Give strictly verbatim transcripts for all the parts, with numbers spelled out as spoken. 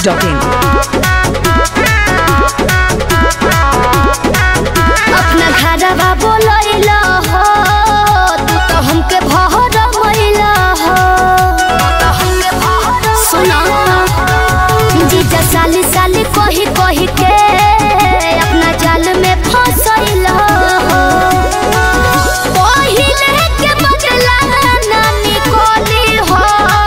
Dot in. अपना घरवा बोलैला हो तू तो हमके भहर मैला हो। सुना जीजा साली साली कही कही के अपना जाल में फंसैला हो। पहिले के बदला ना निकली हो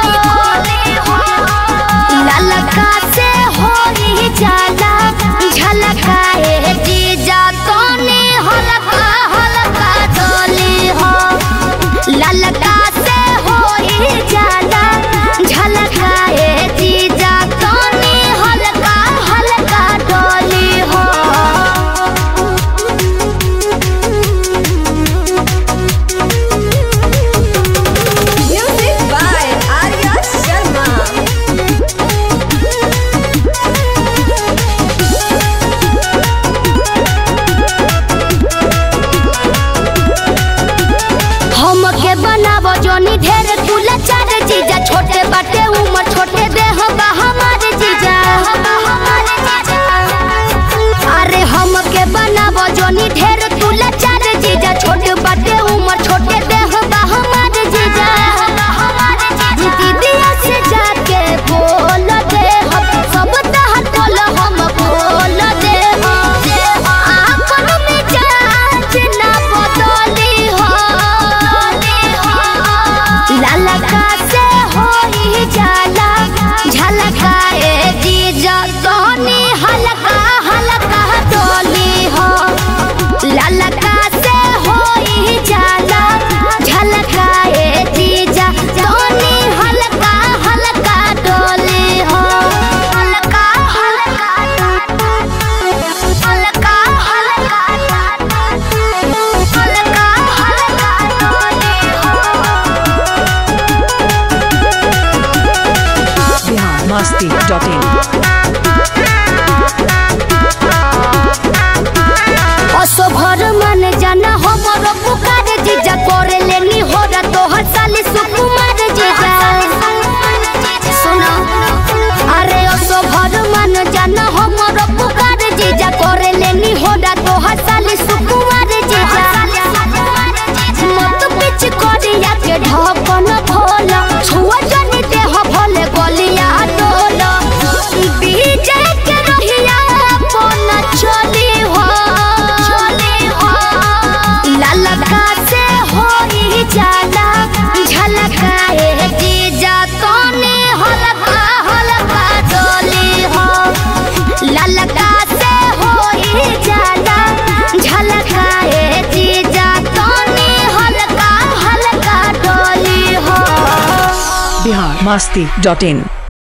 ललका से होई जाला झलकाए जीजा तोने हल्का हल्का डोली हो। ललका से होई जाला झलकाए जीजा तोने हल्का हल्का डोली हो। Music by Arya Sharma. हमके बनावो जोनी ढेर तुला चार जीजा छोटे बाटे उमर छोटे देह बा हमारे जीजा। अरे हमके बनावो जोनी ढेर तुला चार जीजा छोटे बाटे उमर छोटे देह बा हमारे जीजा। दीदिया से जाके बोल दे हम सब तहर बोल हम बोल दे आपन में जांच ना बदली हो। ललका से होई जाला झलकाए जीजा तोनी हल्का हल्का डोली हो। ललका से होई जाला झलकाए जीजा तोनी हल्का हल्का डोली हो। हल्का हल्का हल्का हल्का हल्का हल्का डोली हो। Bihar Masti dot in. असो भर मन जाना हमर पुकार जीजा करे लेनी हो रा तोहर साली सुकुमार जीजा। सुनो अरे असो भर मन जाना हमर पुकार जीजा करे लेनी हो रा तोहर साली सुकुमार जीजा। मत पिच करिया के ढकन भोला छुआ जनी देह भले गलिया डोला। बीजे के रहिया अपन चली हो। ललका से होई जाला झलकाए जीजा तोने हल्का हल्का डोली हो। ललका से होई जाला झलकाए जीजा तोने हल्का हल्का डोली हो। बिहार मस्ती डॉट इन।